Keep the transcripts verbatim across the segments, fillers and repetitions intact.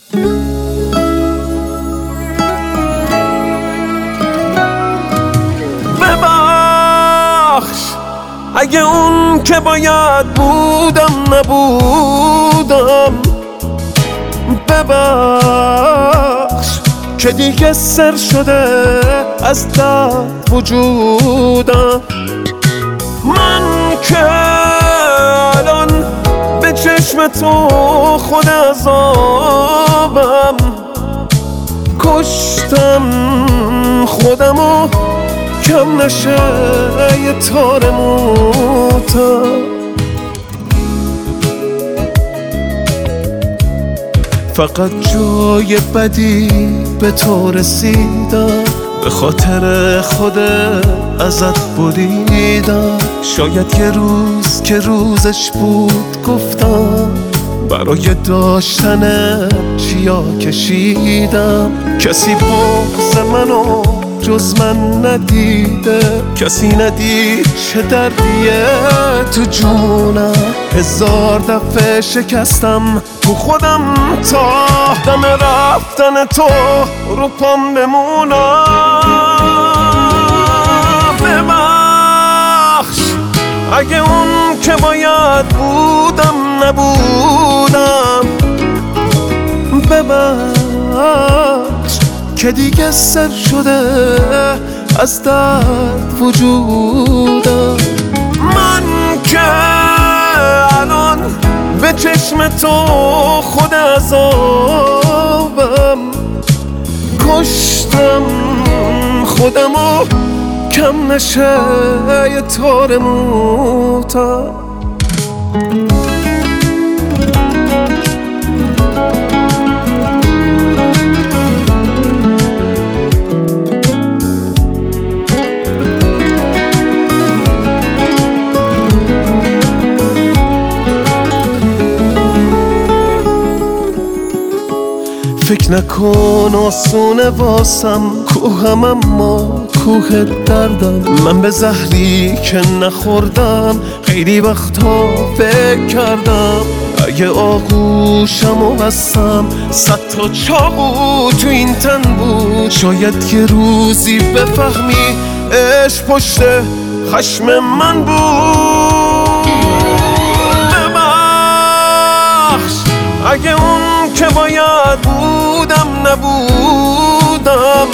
ببخش اگه اون که باید بودم نبودم، ببخش که دیگه سر شده از درد وجودم. من که الان به چشم تو خود عذابم، کشتم خودمو کم نشه یه تار موتم. فقط جای بدی به تو رسیدم، به خاطر خود ازت بریدم. شاید یه روز که روزش بود گفتم، برای داشتن چیا کشیدم. کسی بغض منو جز من ندیده، کسی ندید چه دردیه تو جونم. هزار دفعه شکستم تو خودم تا دم رفتن تو رو پام بمونم. ببخش اگه اون که باید بودم نبودم، ببخش که دیگه سر شده از درد وجودم. من که الان به چشم تو خود عذابم، کشتم خودمو کم نشه یه تار موتم. فکر نکن آسونه واسم کوهم، اما کوه دردم. من به زهری که نخوردم خیلی وقتا فکر کردم. اگه آغوشم و بستم صد تا چاقو تو این تن بود، شاید یه روزی بفهمی عشق پشت خشم من بود. ببخش اگه اون که باید بودم نبودم،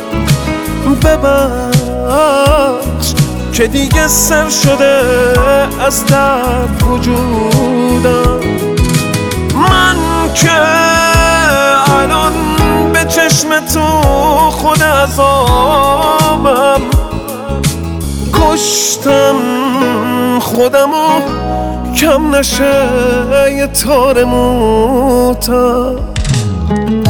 ببخش که دیگه سر شده از درد وجودم. من که الان به چشم تو خود عذابم، کشتم خودمو کم نشه یه تار موتم.